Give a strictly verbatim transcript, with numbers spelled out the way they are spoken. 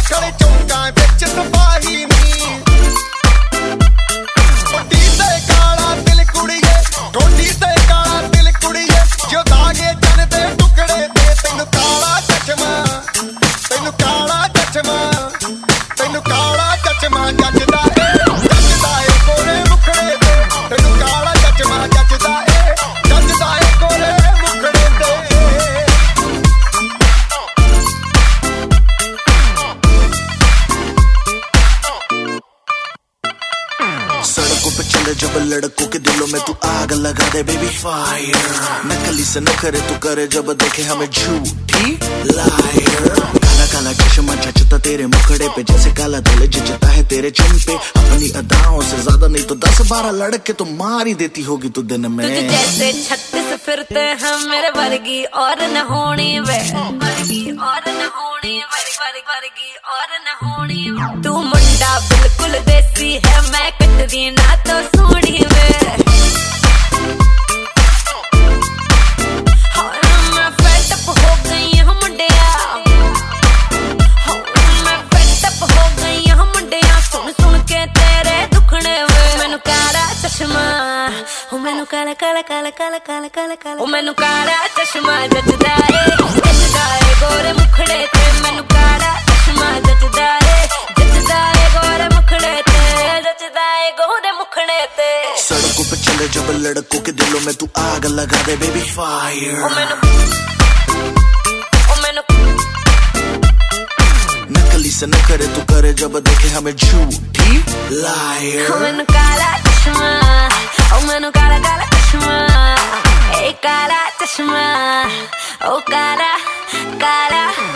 कड़े चौका बिच सिपाही नी कोटी ते काला दिल कुड़िए कोटी ते काला दिल कुड़िए जो दागे चन दे टुकड़े ते तेनू काला चश्मा तेनू काला चश्मा तेनू काला चश्मा जचदा ए जचदा ए गोरे मुखड़े ते तेनू काला चश्मा जचदा ए जचदा ए गोरे मुखड़े ते सड़कों पे चले जब लड़कों के दिलों में तू आग लगा दे बेबी फायर नकली से न करे तू करे जब देखे हमें झूठी लायर काला काला चश्मा जचता तेरे मुखड़े पे जैसे काला दिल जचता है तेरे चिन पे अपनी अदाओं से ज्यादा नहीं तो दस बारह लड़के तो मार ही देती होगी तू दिन में तुझे जैसे छत्तीस फिरते हैं मेरे वर्गी और न होनी वे वर्गी और न होनी वर्गी वर्गी और न होनी तू मुंडा बिल्कुल देसी है मैं कटरी ना तो सोनी वे मैं फेड अप हो गई हूं मुंडिया मैं फेड अप हो गई हूं मुंडिया सुन सुन के तेरे दुखने वे मैनू काला चश्मा ओ मैनू काला काला काला काला काला काला काला ओ मैनू काला चश्मा जचदा ए जचदा ए गोरे मुखड़े ते मैनू काला चश्मा जचदा ए जचदा ए गोरे मुखड़े ते जचदा ए गोरे मुखड़े ते सड़कों पे चले जब लड़कों के दिलों में तू आग लगा दे बेबी फायर ओ मैनू ओ मैनू नकली से न करे तू करे जब देखे हमें झूठी लायर ओ मैनू काला चश्मा ओ मैनू काला काला चश्मा ए काला चश्मा ओ काला काला